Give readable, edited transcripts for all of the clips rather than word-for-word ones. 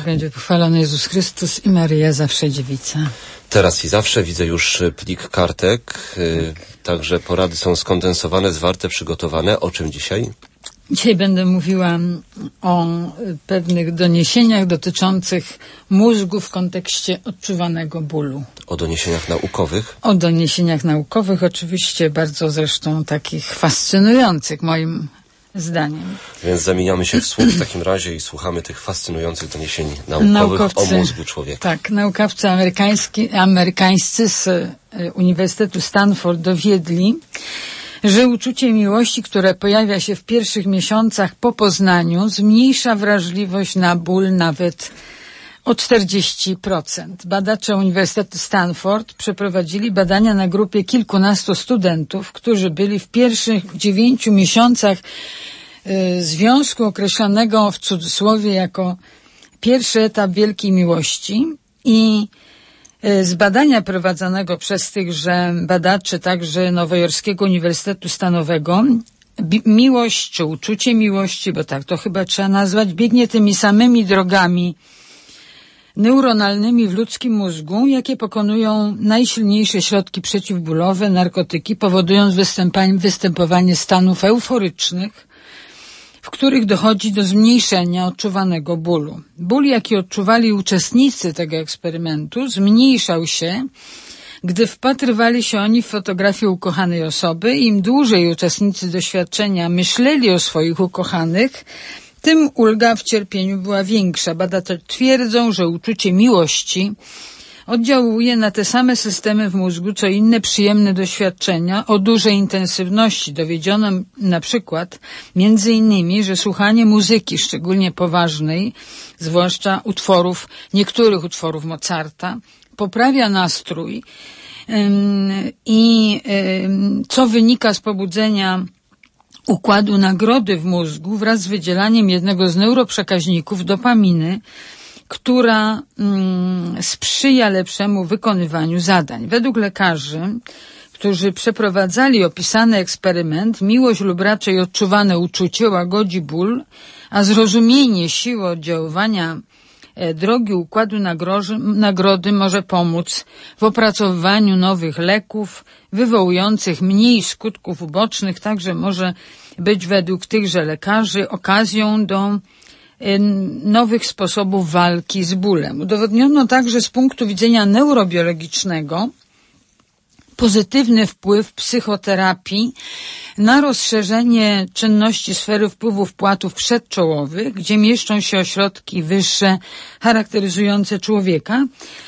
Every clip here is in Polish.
będzie pochwalony Jezus Chrystus i Maryja zawsze dziewica. Teraz i zawsze widzę już plik kartek, także porady są skondensowane, zwarte, przygotowane. O czym dzisiaj? Dzisiaj będę mówiła o pewnych doniesieniach dotyczących mózgu w kontekście odczuwanego bólu. O doniesieniach naukowych? O doniesieniach naukowych, oczywiście bardzo zresztą takich fascynujących moim zdaniem. Więc zamieniamy się w słuch w takim razie i słuchamy tych fascynujących doniesień naukowych o mózgu człowieka. Tak, naukowcy amerykańscy z Uniwersytetu Stanford dowiedli, że uczucie miłości, które pojawia się w pierwszych miesiącach po poznaniu, zmniejsza wrażliwość na ból nawet o 40%. Badacze Uniwersytetu Stanford przeprowadzili badania na grupie kilkunastu studentów, którzy byli w pierwszych 9 miesiącach związku określonego w cudzysłowie jako pierwszy etap wielkiej miłości i z badania prowadzonego przez tychże badaczy także Nowojorskiego Uniwersytetu Stanowego miłość czy uczucie miłości, bo tak to chyba trzeba nazwać, biegnie tymi samymi drogami neuronalnymi w ludzkim mózgu, jakie pokonują najsilniejsze środki przeciwbólowe, narkotyki, powodując występowanie stanów euforycznych, w których dochodzi do zmniejszenia odczuwanego bólu. Ból, jaki odczuwali uczestnicy tego eksperymentu, zmniejszał się, gdy wpatrywali się oni w fotografię ukochanej osoby. Im dłużej uczestnicy doświadczenia myśleli o swoich ukochanych, tym ulga w cierpieniu była większa. Badacze twierdzą, że uczucie miłości oddziałuje na te same systemy w mózgu, co inne przyjemne doświadczenia o dużej intensywności. Dowiedziono na przykład między innymi, że słuchanie muzyki, szczególnie poważnej, zwłaszcza niektórych utworów Mozarta, poprawia nastrój i co wynika z pobudzenia układu nagrody w mózgu wraz z wydzielaniem jednego z neuroprzekaźników, dopaminy, która sprzyja lepszemu wykonywaniu zadań. Według lekarzy, którzy przeprowadzali opisany eksperyment, miłość lub raczej odczuwane uczucie łagodzi ból, a zrozumienie siły oddziaływania drogi układu nagrody może pomóc w opracowywaniu nowych leków wywołujących mniej skutków ubocznych, także może być według tychże lekarzy okazją do nowych sposobów walki z bólem. Udowodniono także z punktu widzenia neurobiologicznego pozytywny wpływ psychoterapii na rozszerzenie czynności sfery wpływów płatów przedczołowych, gdzie mieszczą się ośrodki wyższe charakteryzujące człowieka,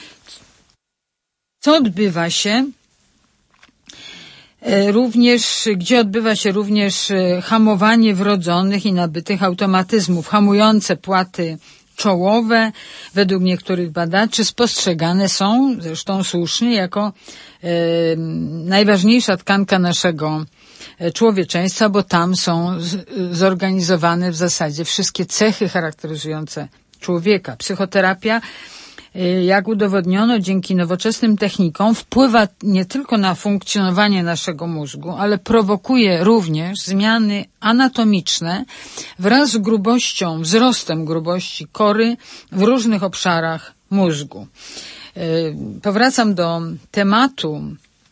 gdzie odbywa się również hamowanie wrodzonych i nabytych automatyzmów. Hamujące płaty czołowe, według niektórych badaczy, spostrzegane są, zresztą słusznie, jako najważniejsza tkanka naszego człowieczeństwa, bo tam są zorganizowane w zasadzie wszystkie cechy charakteryzujące człowieka. Psychoterapia, jak udowodniono dzięki nowoczesnym technikom, wpływa nie tylko na funkcjonowanie naszego mózgu, ale prowokuje również zmiany anatomiczne wraz z wzrostem grubości kory w różnych obszarach mózgu. Powracam do tematu,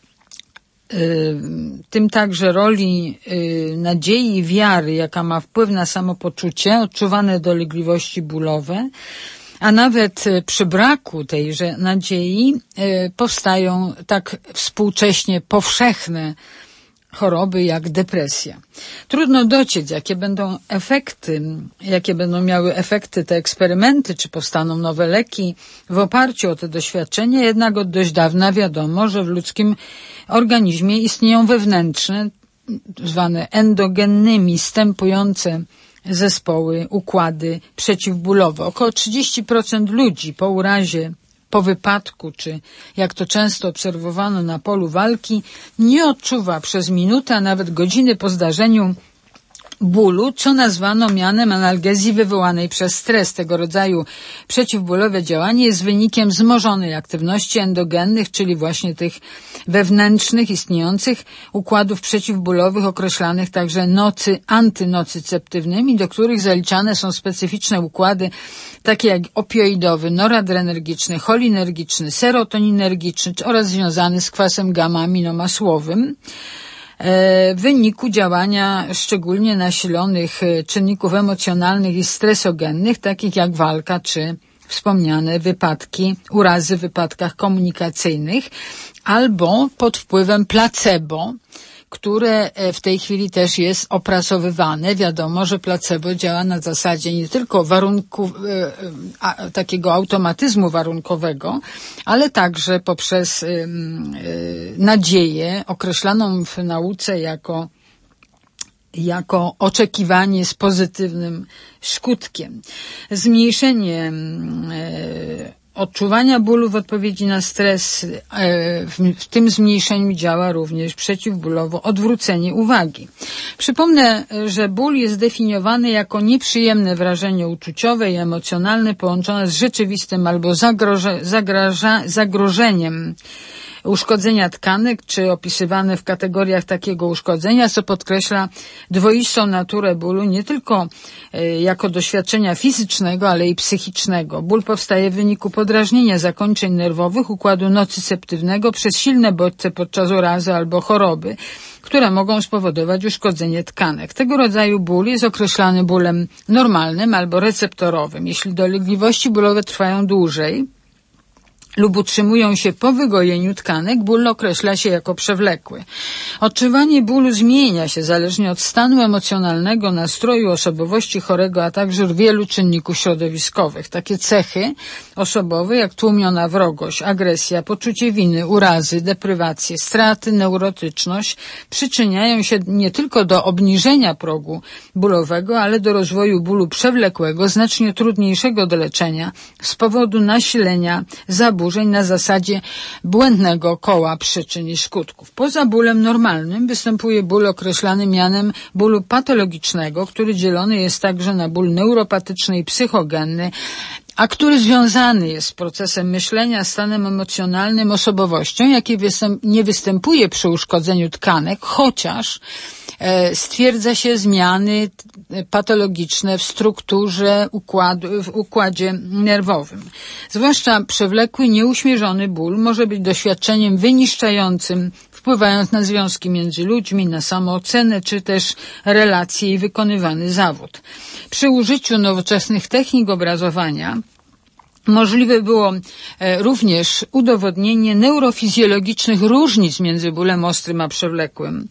tym także roli nadziei i wiary, jaka ma wpływ na samopoczucie, odczuwane dolegliwości bólowe, a nawet przy braku tejże nadziei powstają tak współcześnie powszechne choroby jak depresja. Trudno dociec, jakie będą miały efekty te eksperymenty, czy powstaną nowe leki w oparciu o te doświadczenia, jednak od dość dawna wiadomo, że w ludzkim organizmie istnieją wewnętrzne, zwane endogennymi, stępujące zespoły, układy przeciwbólowe. Około 30% ludzi po urazie, po wypadku, czy jak to często obserwowano na polu walki, nie odczuwa przez minutę, a nawet godziny po zdarzeniu bólu, co nazwano mianem analgezji wywołanej przez stres. Tego rodzaju przeciwbólowe działanie jest wynikiem wzmożonej aktywności endogennych, czyli właśnie tych wewnętrznych, istniejących układów przeciwbólowych, określanych także antynocyceptywnymi, do których zaliczane są specyficzne układy takie jak opioidowy, noradrenergiczny, cholinergiczny, serotoninergiczny oraz związany z kwasem gamma-aminomasłowym. W wyniku działania szczególnie nasilonych czynników emocjonalnych i stresogennych, takich jak walka czy wspomniane urazy w wypadkach komunikacyjnych, albo pod wpływem placebo, które w tej chwili też jest opracowywane. Wiadomo, że placebo działa na zasadzie nie tylko takiego automatyzmu warunkowego, ale także poprzez nadzieję określaną w nauce jako oczekiwanie z pozytywnym skutkiem. Zmniejszenie odczuwania bólu w odpowiedzi na stres, w tym zmniejszeniu działa również przeciwbólowo odwrócenie uwagi. Przypomnę, że ból jest zdefiniowany jako nieprzyjemne wrażenie uczuciowe i emocjonalne połączone z rzeczywistym albo zagrożeniem uszkodzenia tkanek, czy opisywane w kategoriach takiego uszkodzenia, co podkreśla dwoistą naturę bólu, nie tylko jako doświadczenia fizycznego, ale i psychicznego. Ból powstaje w wyniku podrażnienia zakończeń nerwowych układu nocyceptywnego przez silne bodźce podczas urazy albo choroby, które mogą spowodować uszkodzenie tkanek. Tego rodzaju ból jest określany bólem normalnym albo receptorowym. Jeśli dolegliwości bólowe trwają dłużej lub utrzymują się po wygojeniu tkanek, ból określa się jako przewlekły. Odczuwanie bólu zmienia się zależnie od stanu emocjonalnego, nastroju, osobowości chorego, a także wielu czynników środowiskowych. Takie cechy osobowe jak tłumiona wrogość, agresja, poczucie winy, urazy, deprywacje, straty, neurotyczność przyczyniają się nie tylko do obniżenia progu bólowego, ale do rozwoju bólu przewlekłego, znacznie trudniejszego do leczenia z powodu nasilenia zaburzeń na zasadzie błędnego koła przyczyn i skutków. Poza bólem normalnym występuje ból określany mianem bólu patologicznego, który dzielony jest także na ból neuropatyczny i psychogenny, a który związany jest z procesem myślenia, stanem emocjonalnym, osobowością, jaki nie występuje przy uszkodzeniu tkanek, chociaż stwierdza się zmiany patologiczne w strukturze w układzie nerwowym. Zwłaszcza przewlekły, nieuśmierzony ból może być doświadczeniem wyniszczającym, wpływając na związki między ludźmi, na samoocenę, czy też relacje i wykonywany zawód. Przy użyciu nowoczesnych technik obrazowania możliwe było również udowodnienie neurofizjologicznych różnic między bólem ostrym a przewlekłym.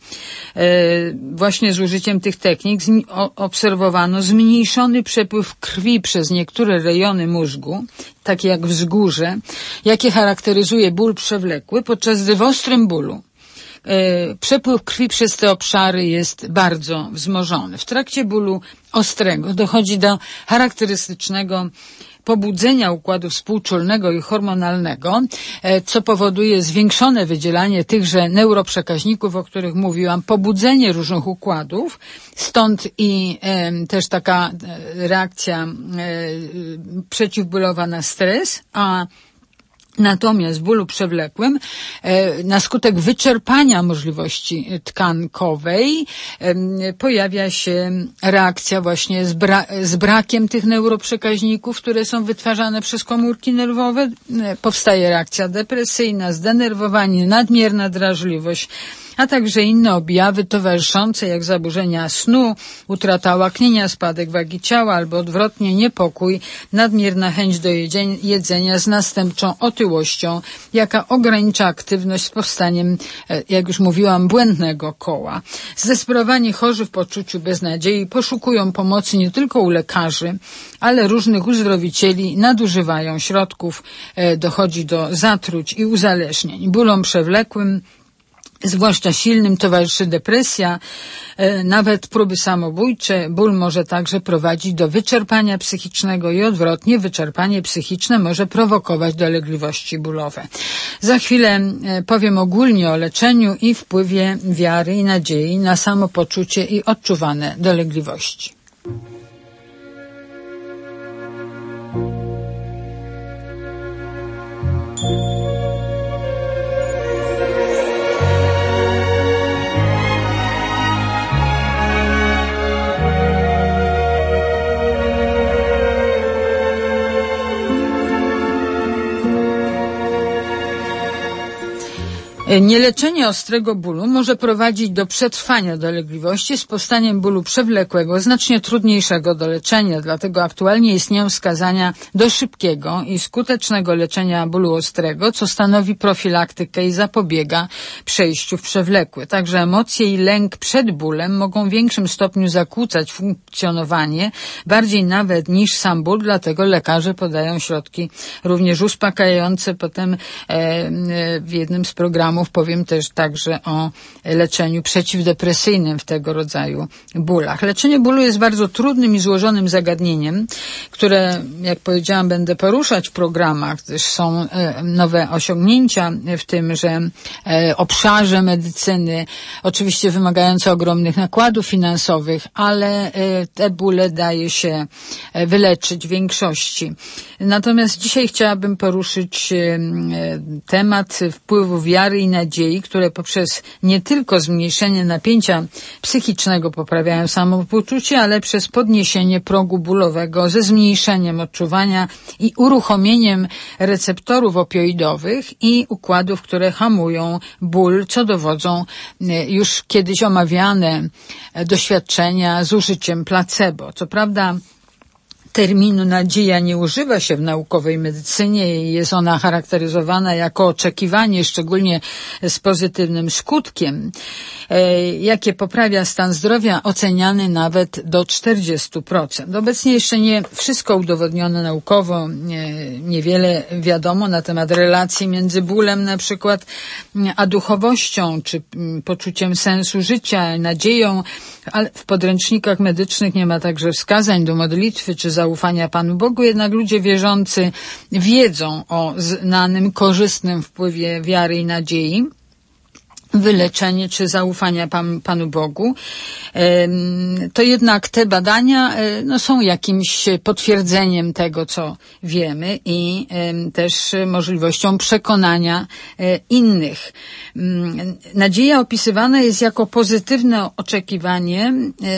Właśnie z użyciem tych technik obserwowano zmniejszony przepływ krwi przez niektóre rejony mózgu, takie jak wzgórze, jakie charakteryzuje ból przewlekły, podczas gdy w ostrym bólu przepływ krwi przez te obszary jest bardzo wzmożony. W trakcie bólu ostrego dochodzi do charakterystycznego pobudzenia układu współczulnego i hormonalnego, co powoduje zwiększone wydzielanie tychże neuroprzekaźników, o których mówiłam, pobudzenie różnych układów, stąd i też taka reakcja przeciwbólowa na stres, a natomiast w bólu przewlekłym na skutek wyczerpania możliwości tkankowej pojawia się reakcja właśnie z brakiem tych neuroprzekaźników, które są wytwarzane przez komórki nerwowe. Powstaje reakcja depresyjna, zdenerwowanie, nadmierna drażliwość, a także inne objawy towarzyszące jak zaburzenia snu, utrata łaknienia, spadek wagi ciała albo odwrotnie niepokój, nadmierna chęć do jedzenia z następczą otyłością, jaka ogranicza aktywność z powstaniem, jak już mówiłam, błędnego koła. Zdesperowani chorzy w poczuciu beznadziei poszukują pomocy nie tylko u lekarzy, ale różnych uzdrowicieli, nadużywają środków, dochodzi do zatruć i uzależnień. Bólom przewlekłym Zwłaszcza silnym towarzyszy depresja, nawet próby samobójcze. Ból może także prowadzić do wyczerpania psychicznego i odwrotnie, wyczerpanie psychiczne może prowokować dolegliwości bólowe. Za chwilę powiem ogólnie o leczeniu i wpływie wiary i nadziei na samopoczucie i odczuwane dolegliwości. Nieleczenie ostrego bólu może prowadzić do przetrwania dolegliwości z powstaniem bólu przewlekłego, znacznie trudniejszego do leczenia, dlatego aktualnie istnieją wskazania do szybkiego i skutecznego leczenia bólu ostrego, co stanowi profilaktykę i zapobiega przejściu w przewlekły. Także emocje i lęk przed bólem mogą w większym stopniu zakłócać funkcjonowanie, bardziej nawet niż sam ból, dlatego lekarze podają środki również uspokajające. Potem w jednym z programów powiem też także o leczeniu przeciwdepresyjnym w tego rodzaju bólach. Leczenie bólu jest bardzo trudnym i złożonym zagadnieniem, które, jak powiedziałam, będę poruszać w programach, gdyż są nowe osiągnięcia w tymże obszarze medycyny, oczywiście wymagające ogromnych nakładów finansowych, ale te bóle daje się wyleczyć w większości. Natomiast dzisiaj chciałabym poruszyć temat wpływu wiary i nadziei, które poprzez nie tylko zmniejszenie napięcia psychicznego poprawiają samopoczucie, ale przez podniesienie progu bólowego ze zmniejszeniem odczuwania i uruchomieniem receptorów opioidowych i układów, które hamują ból, co dowodzą już kiedyś omawiane doświadczenia z użyciem placebo. Co prawda terminu nadzieja nie używa się w naukowej medycynie i jest ona charakteryzowana jako oczekiwanie, szczególnie z pozytywnym skutkiem, jakie poprawia stan zdrowia, oceniany nawet do 40%. Obecnie jeszcze nie wszystko udowodniono naukowo, niewiele wiadomo na temat relacji między bólem na przykład a duchowością, czy poczuciem sensu życia, nadzieją, ale w podręcznikach medycznych nie ma także wskazań do modlitwy czy zaufania Panu Bogu, jednak ludzie wierzący wiedzą o znanym, korzystnym wpływie wiary i nadziei, wyleczenie czy zaufania Panu Bogu, to jednak te badania są jakimś potwierdzeniem tego, co wiemy i też możliwością przekonania innych. Nadzieja opisywana jest jako pozytywne oczekiwanie,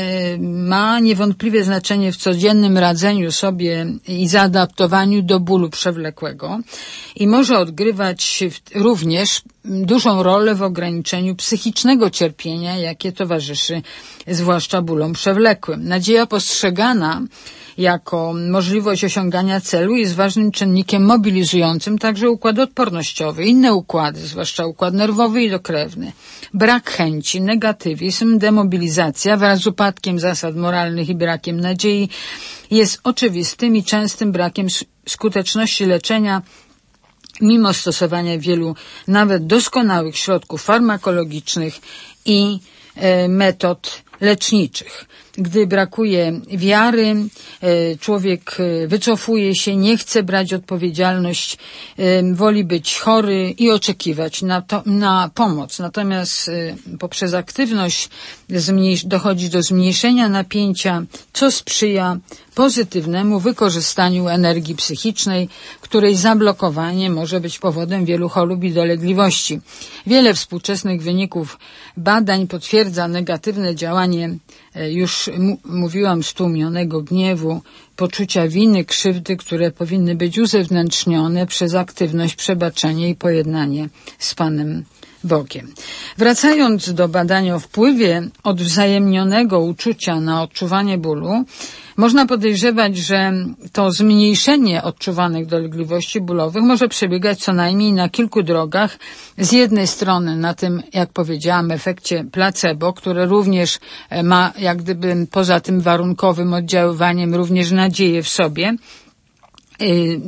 ma niewątpliwie znaczenie w codziennym radzeniu sobie i zaadaptowaniu do bólu przewlekłego i może odgrywać również dużą rolę w ograniczeniu psychicznego cierpienia, jakie towarzyszy zwłaszcza bólom przewlekłym. Nadzieja postrzegana jako możliwość osiągania celu jest ważnym czynnikiem mobilizującym także układ odpornościowy, inne układy, zwłaszcza układ nerwowy i dokrewny. Brak chęci, negatywizm, demobilizacja wraz z upadkiem zasad moralnych i brakiem nadziei jest oczywistym i częstym brakiem skuteczności leczenia mimo stosowania wielu nawet doskonałych środków farmakologicznych i metod leczniczych. Gdy brakuje wiary, człowiek wycofuje się, nie chce brać odpowiedzialność, woli być chory i oczekiwać na pomoc. Natomiast poprzez aktywność dochodzi do zmniejszenia napięcia, co sprzyja pozytywnemu wykorzystaniu energii psychicznej, której zablokowanie może być powodem wielu chorób i dolegliwości. Wiele współczesnych wyników badań potwierdza negatywne działanie, już mówiłam, stłumionego gniewu, poczucia winy, krzywdy, które powinny być uzewnętrznione przez aktywność, przebaczenie i pojednanie z Panem Bogiem. Wracając do badania o wpływie odwzajemnionego uczucia na odczuwanie bólu, można podejrzewać, że to zmniejszenie odczuwanych dolegliwości bólowych może przebiegać co najmniej na kilku drogach. Z jednej strony na tym, jak powiedziałam, efekcie placebo, które również ma jak gdyby poza tym warunkowym oddziaływaniem również nadzieję w sobie,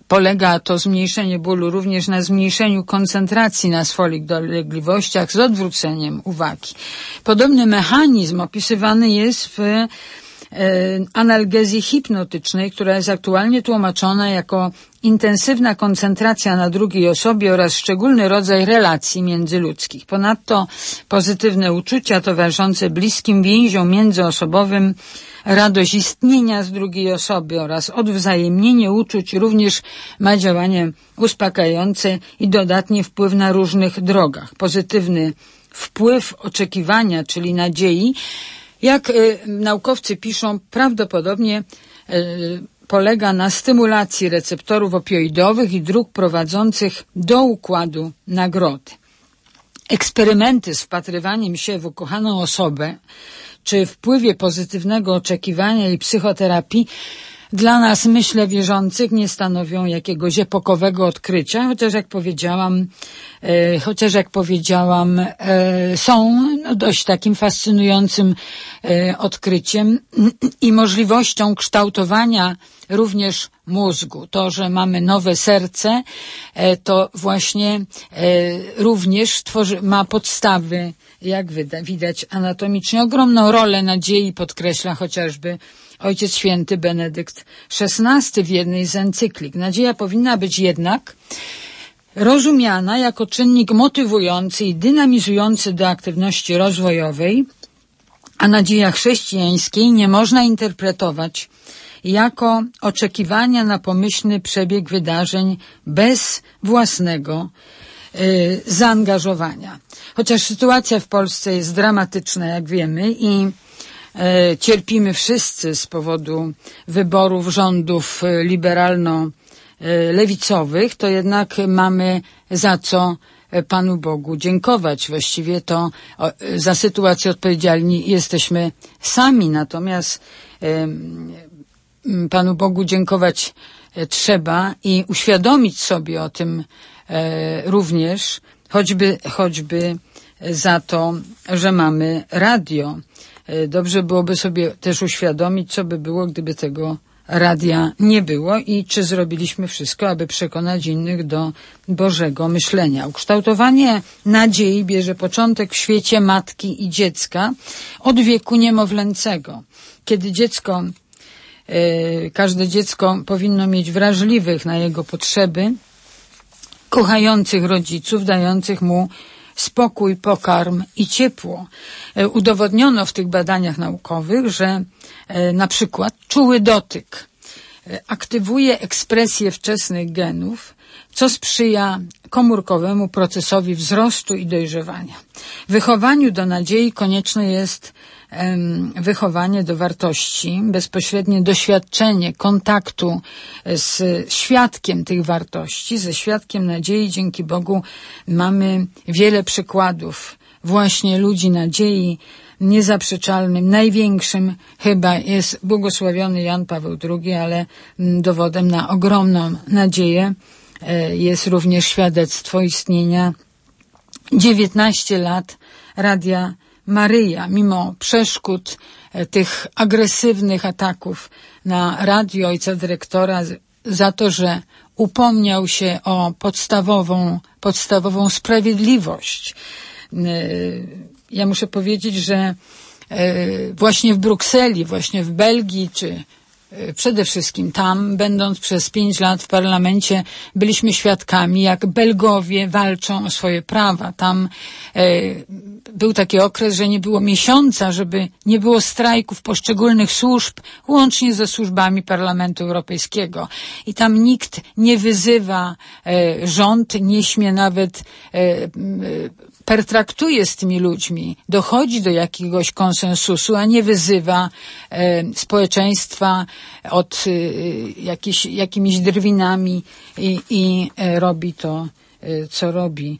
Polega to zmniejszenie bólu również na zmniejszeniu koncentracji na swoich dolegliwościach z odwróceniem uwagi. Podobny mechanizm opisywany jest w analgezji hipnotycznej, która jest aktualnie tłumaczona jako intensywna koncentracja na drugiej osobie oraz szczególny rodzaj relacji międzyludzkich. Ponadto pozytywne uczucia towarzyszące bliskim więziom międzyosobowym, radość istnienia z drugiej osoby oraz odwzajemnienie uczuć również ma działanie uspokajające i dodatni wpływ na różnych drogach. Pozytywny wpływ oczekiwania, czyli nadziei, jak naukowcy piszą, prawdopodobnie polega na stymulacji receptorów opioidowych i dróg prowadzących do układu nagrody. Eksperymenty z wpatrywaniem się w ukochaną osobę czy wpływie pozytywnego oczekiwania i psychoterapii dla nas, myślę, wierzących nie stanowią jakiegoś epokowego odkrycia, chociaż jak powiedziałam, są dość takim fascynującym odkryciem i możliwością kształtowania również mózgu. To, że mamy nowe serce, to właśnie również ma podstawy, jak widać anatomicznie. Ogromną rolę nadziei podkreśla chociażby Ojciec Święty Benedykt XVI w jednej z encyklik. Nadzieja powinna być jednak rozumiana jako czynnik motywujący i dynamizujący do aktywności rozwojowej, a nadzieja chrześcijańskiej nie można interpretować jako oczekiwania na pomyślny przebieg wydarzeń bez własnego zaangażowania. Chociaż sytuacja w Polsce jest dramatyczna, jak wiemy, i cierpimy wszyscy z powodu wyborów rządów liberalno-lewicowych, to jednak mamy za co Panu Bogu dziękować. Właściwie to za sytuację odpowiedzialni jesteśmy sami, natomiast Panu Bogu dziękować trzeba i uświadomić sobie o tym również, choćby za to, że mamy radio. Dobrze byłoby sobie też uświadomić, co by było, gdyby tego radia nie było i czy zrobiliśmy wszystko, aby przekonać innych do Bożego myślenia. Ukształtowanie nadziei bierze początek w świecie matki i dziecka od wieku niemowlęcego. Kiedy każde dziecko powinno mieć wrażliwych na jego potrzeby, kochających rodziców, dających mu spokój, pokarm i ciepło. Udowodniono w tych badaniach naukowych, że na przykład czuły dotyk aktywuje ekspresję wczesnych genów, co sprzyja komórkowemu procesowi wzrostu i dojrzewania. W wychowaniu do nadziei konieczne jest wychowanie do wartości, bezpośrednie doświadczenie kontaktu z świadkiem tych wartości, ze świadkiem nadziei. Dzięki Bogu mamy wiele przykładów właśnie ludzi nadziei. Niezaprzeczalnym, największym chyba jest błogosławiony Jan Paweł II, ale dowodem na ogromną nadzieję jest również świadectwo istnienia 19 lat Radia Maryja. Mimo przeszkód tych agresywnych ataków na radio ojca dyrektora za to, że upomniał się o podstawową sprawiedliwość. Ja muszę powiedzieć, że właśnie w Brukseli, właśnie w Belgii, czy przede wszystkim tam, będąc przez 5 lat w parlamencie, byliśmy świadkami, jak Belgowie walczą o swoje prawa. Tam był taki okres, że nie było miesiąca, żeby nie było strajków poszczególnych służb, łącznie ze służbami Parlamentu Europejskiego. I tam nikt nie wyzywa, rząd nie śmie nawet pertraktuje z tymi ludźmi, dochodzi do jakiegoś konsensusu, a nie wyzywa społeczeństwa od jakimiś drwinami i robi to, co robi.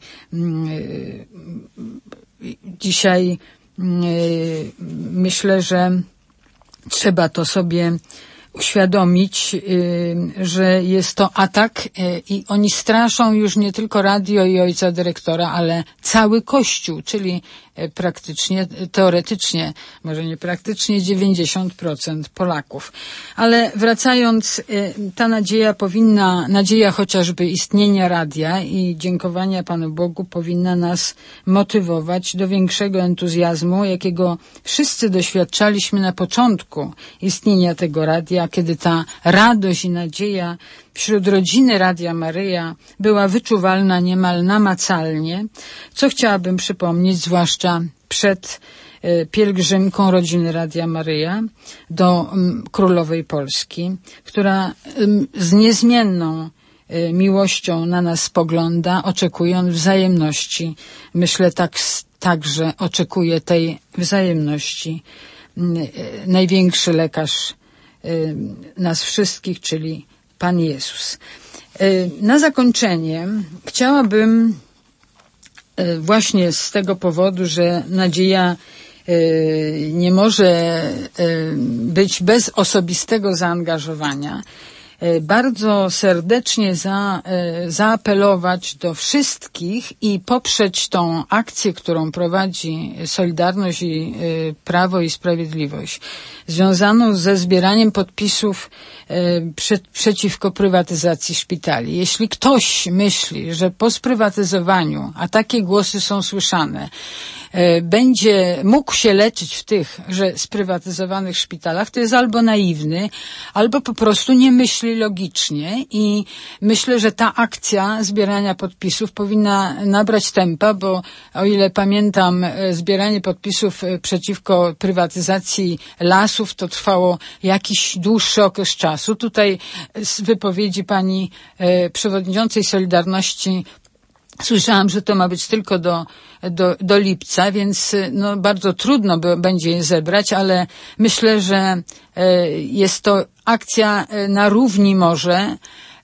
Dzisiaj myślę, że trzeba to sobie uświadomić, że jest to atak i oni straszą już nie tylko radio i ojca dyrektora, ale cały Kościół, czyli praktycznie, teoretycznie, może nie praktycznie, 90% Polaków. Ale wracając, ta nadzieja chociażby istnienia radia i dziękowania Panu Bogu powinna nas motywować do większego entuzjazmu, jakiego wszyscy doświadczaliśmy na początku istnienia tego radia, kiedy ta radość i nadzieja wśród rodziny Radia Maryja była wyczuwalna niemal namacalnie, co chciałabym przypomnieć, zwłaszcza przed pielgrzymką rodziny Radia Maryja do Królowej Polski, która z niezmienną miłością na nas spogląda, oczekując wzajemności. Myślę, także oczekuje tej wzajemności największy lekarz nas wszystkich, czyli Pan Jezus. Na zakończenie chciałabym właśnie z tego powodu, że nadzieja nie może być bez osobistego zaangażowania, bardzo serdecznie zaapelować do wszystkich i poprzeć tą akcję, którą prowadzi Solidarność i Prawo i Sprawiedliwość, związaną ze zbieraniem podpisów przeciwko prywatyzacji szpitali. Jeśli ktoś myśli, że po sprywatyzowaniu, a takie głosy są słyszane, będzie mógł się leczyć w tych, że sprywatyzowanych szpitalach, to jest albo naiwny, albo po prostu nie myśli logicznie i myślę, że ta akcja zbierania podpisów powinna nabrać tempa, bo o ile pamiętam, zbieranie podpisów przeciwko prywatyzacji lasów to trwało jakiś dłuższy okres czasu. Tutaj z wypowiedzi pani przewodniczącej Solidarności słyszałam, że to ma być tylko do lipca, więc no, bardzo trudno będzie je zebrać, ale myślę, że jest to akcja na równi może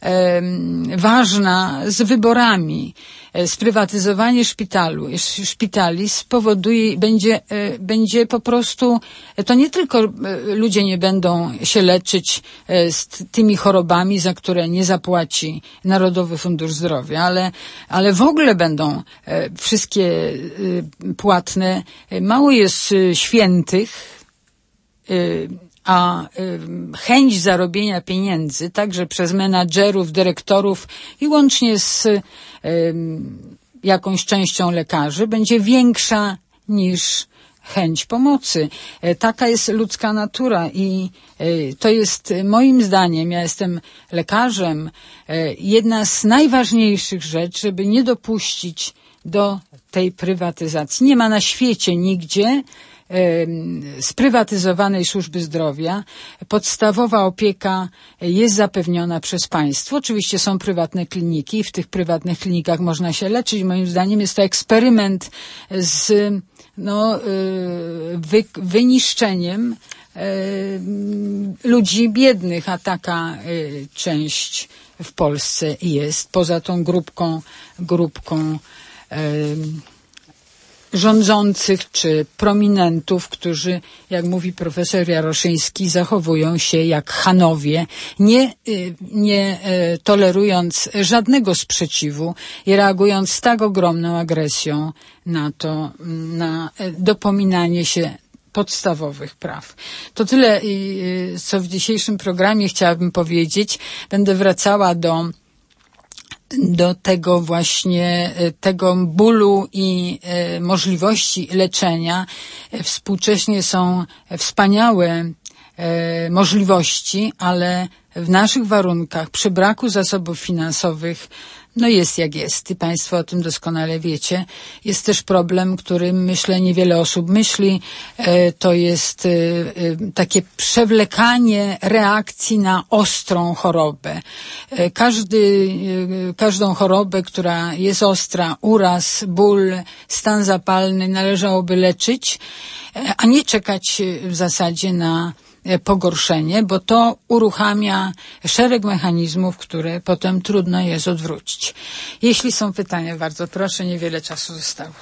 ważna z wyborami. Sprywatyzowanie szpitali spowoduje, będzie po prostu, to nie tylko ludzie nie będą się leczyć z tymi chorobami, za które nie zapłaci Narodowy Fundusz Zdrowia, ale w ogóle będą wszystkie płatne. Mało jest świętych, a chęć zarobienia pieniędzy, także przez menadżerów, dyrektorów i łącznie z jakąś częścią lekarzy, będzie większa niż chęć pomocy. Taka jest ludzka natura i to jest moim zdaniem, ja jestem lekarzem, jedna z najważniejszych rzeczy, żeby nie dopuścić do tej prywatyzacji. Nie ma na świecie nigdzie sprywatyzowanej służby zdrowia. Podstawowa opieka jest zapewniona przez państwo. Oczywiście są prywatne kliniki i w tych prywatnych klinikach można się leczyć. Moim zdaniem jest to eksperyment z wyniszczeniem ludzi biednych, a taka część w Polsce jest. Poza tą grupką rządzących czy prominentów, którzy, jak mówi profesor Jaroszyński, zachowują się jak Chanowie, nie tolerując żadnego sprzeciwu i reagując z tak ogromną agresją na dopominanie się podstawowych praw. To tyle, co w dzisiejszym programie chciałabym powiedzieć. Będę wracała do tego właśnie, tego bólu i możliwości leczenia. Współcześnie są wspaniałe możliwości, ale w naszych warunkach, przy braku zasobów finansowych, no jest jak jest i Państwo o tym doskonale wiecie. Jest też problem, którym myślę niewiele osób myśli, to jest takie przewlekanie reakcji na ostrą chorobę. Każdą chorobę, która jest ostra, uraz, ból, stan zapalny należałoby leczyć, a nie czekać w zasadzie na pogorszenie, bo to uruchamia szereg mechanizmów, które potem trudno jest odwrócić. Jeśli są pytania, bardzo proszę, niewiele czasu zostało.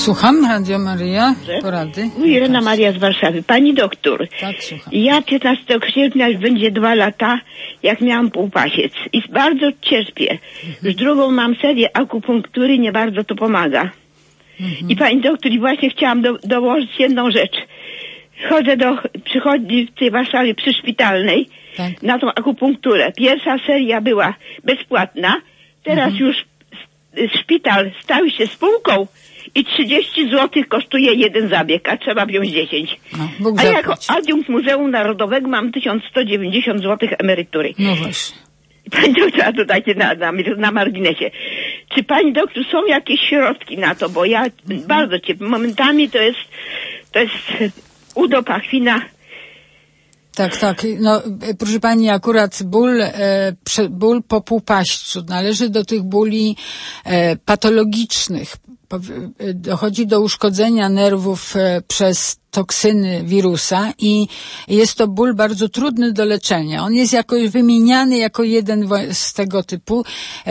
Słucham, Radio Maryja, porady. Irena Maria z Warszawy. Pani doktor, Tak, słucham. ja 15 sierpnia już będzie 2 lata, jak miałam półpasiec i bardzo cierpię. Już drugą mam serię akupunktury, nie bardzo to pomaga. I pani doktor, i właśnie chciałam dołożyć jedną rzecz. Chodzę do przychodni w tej Warszawie przyszpitalnej na tą akupunkturę. Pierwsza seria była bezpłatna, teraz już szpital stał się spółką i 30 zł kosztuje jeden zabieg, a trzeba wziąć 10. No, a jako adiunkt Muzeum Narodowego mam 1190 zł emerytury. No właśnie. Pani doktor, dodajcie na marginesie. Czy pani doktor są jakieś środki na to? Bo ja bardzo cierpię. Momentami to jest udopachwina. Tak. No, proszę pani, akurat ból po półpaśćcu należy do tych bóli patologicznych. Dochodzi do uszkodzenia nerwów przez toksyny wirusa i jest to ból bardzo trudny do leczenia. On jest jakoś wymieniany jako jeden z tego typu,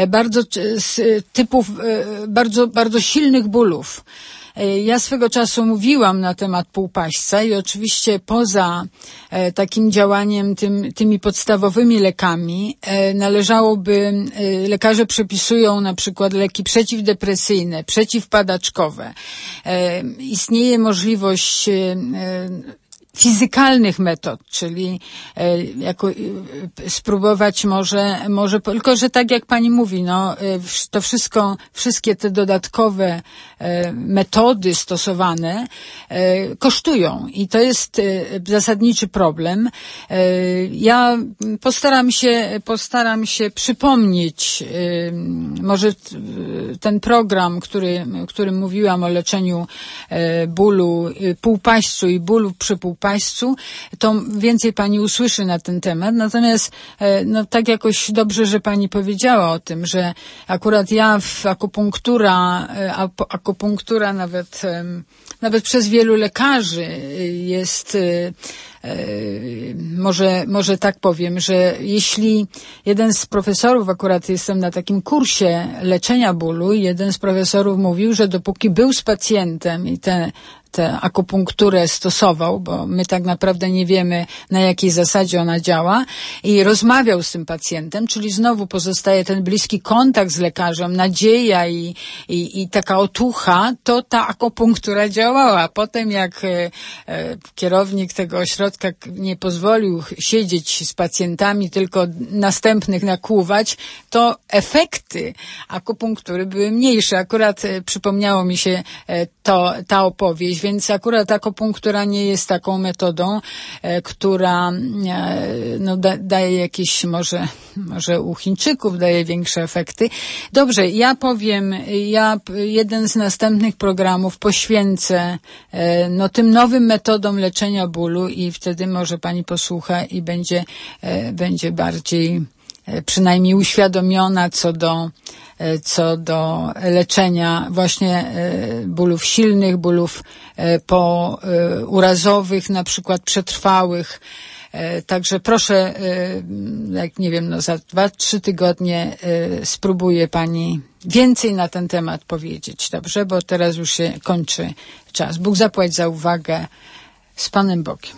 bardzo silnych bólów. Ja swego czasu mówiłam na temat półpaśćca i oczywiście poza takim działaniem tymi podstawowymi lekami lekarze przepisują na przykład leki przeciwdepresyjne, przeciwpadaczkowe. Istnieje możliwość fizykalnych metod, czyli spróbować może, tylko że tak jak pani mówi, to wszystkie te dodatkowe metody stosowane kosztują i to jest zasadniczy problem. Ja postaram się przypomnieć może ten program, którym mówiłam o leczeniu bólu półpaśćcu i bólu przy półpaśćcu, to więcej pani usłyszy na ten temat. Natomiast tak jakoś dobrze, że pani powiedziała o tym, że akurat ja akupunktura nawet przez wielu lekarzy jest może tak powiem, że jeśli jeden z profesorów, akurat jestem na takim kursie leczenia bólu, jeden z profesorów mówił, że dopóki był z pacjentem i tę akupunkturę stosował, bo my tak naprawdę nie wiemy, na jakiej zasadzie ona działa, i rozmawiał z tym pacjentem, czyli znowu pozostaje ten bliski kontakt z lekarzem, nadzieja i taka otucha, to ta akupunktura działała. Potem jak kierownik tego ośrodka nie pozwolił siedzieć z pacjentami, tylko następnych nakłuwać, to efekty akupunktury były mniejsze. Akurat przypomniało mi się ta opowieść, więc akurat akupunktura nie jest taką metodą, która daje jakieś, może u Chińczyków daje większe efekty. Dobrze, ja powiem, jeden z następnych programów poświęcę tym nowym metodom leczenia bólu i wtedy może pani posłucha i będzie bardziej przynajmniej uświadomiona co do leczenia właśnie bólów silnych, bólów urazowych, na przykład przetrwałych. Także proszę, jak nie wiem, za 2-3 tygodnie spróbuje pani więcej na ten temat powiedzieć, dobrze? Bo teraz już się kończy czas. Bóg zapłać za uwagę. Z Panem Bogiem.